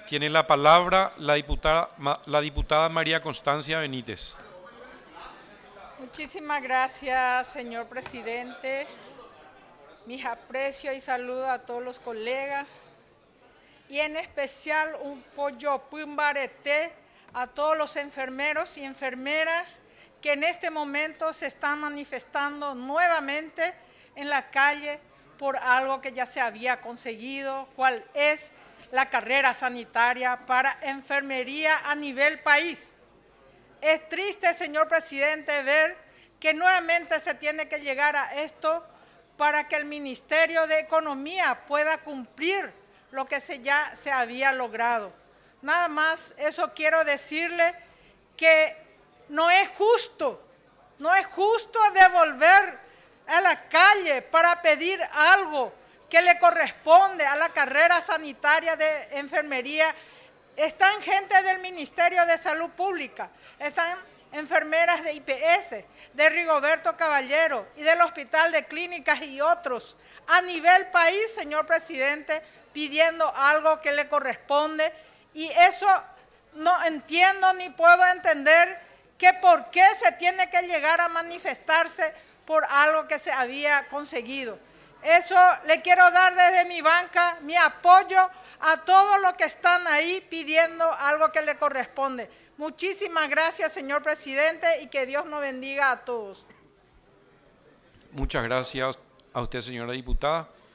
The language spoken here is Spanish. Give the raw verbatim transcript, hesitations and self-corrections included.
Tiene la palabra la diputada, la diputada María Constancia Benítez. Muchísimas gracias, señor presidente. Mis aprecios y saludos a todos los colegas. Y en especial un pollo pumbarete a todos los enfermeros y enfermeras que en este momento se están manifestando nuevamente en la calle por algo que ya se había conseguido, cuál es la carrera sanitaria para enfermería a nivel país. Es triste, señor presidente, ver que nuevamente se tiene que llegar a esto para que el Ministerio de Economía pueda cumplir lo que se ya se había logrado. Nada más eso quiero decirle que no es justo, no es justo devolver a la calle para pedir algo que le corresponde a la carrera sanitaria de enfermería. Están gente del Ministerio de Salud Pública, están enfermeras de I P S, de Rigoberto Caballero y del Hospital de Clínicas y otros, a nivel país, señor presidente, pidiendo algo que le corresponde, y eso no entiendo ni puedo entender que por qué se tiene que llegar a manifestarse por algo que se había conseguido. Eso le quiero dar desde mi banca, mi apoyo a todos los que están ahí pidiendo algo que le corresponde. Muchísimas gracias, señor presidente, y que Dios nos bendiga a todos. Muchas gracias a usted, señora diputada.